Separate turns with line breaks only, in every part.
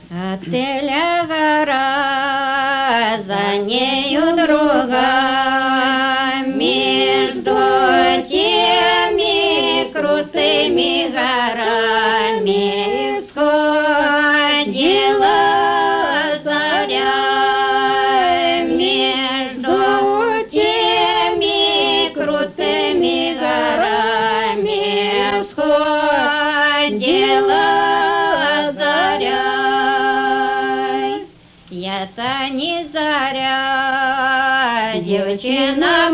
Отеля гора, за нею другая, между теми крутыми горами сходила заря. Между теми крутыми горами сходила заря. Я-то не заря, девчина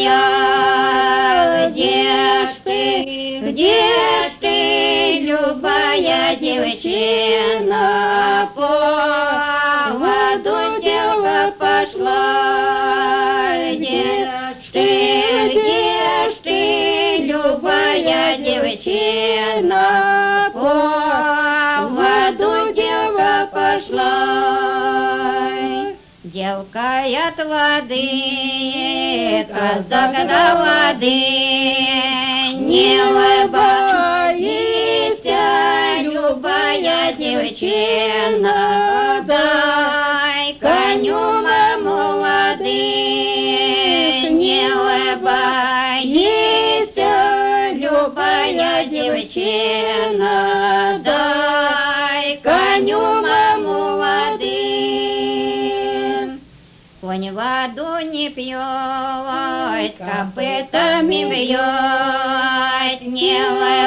моя, где ж ты, любая девчина, по воду дело пошла, где ж ты, любая девчина, по воду дело пошла. Девка от воды, казак до воды, не боится, любая девчина, дай коню маму воды. Не боится, любая девчина, дай коню маму воды. Конь воду не пьет, копытами бьет, не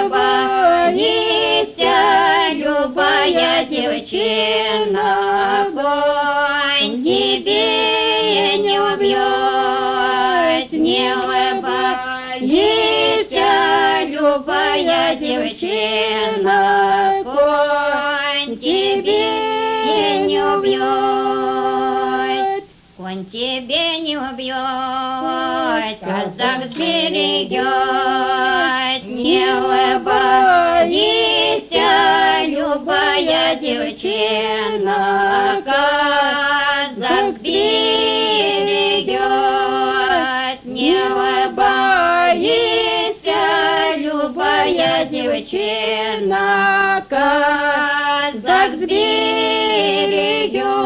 боится, любая девчина, конь тебе не убьет, не боится, любая девчина, конь тебе не убьет. Конь тебе не убьет, казак сберегет, не боится, любая девчина, казак сберегет, не боится, любая девчина, казак сберегет.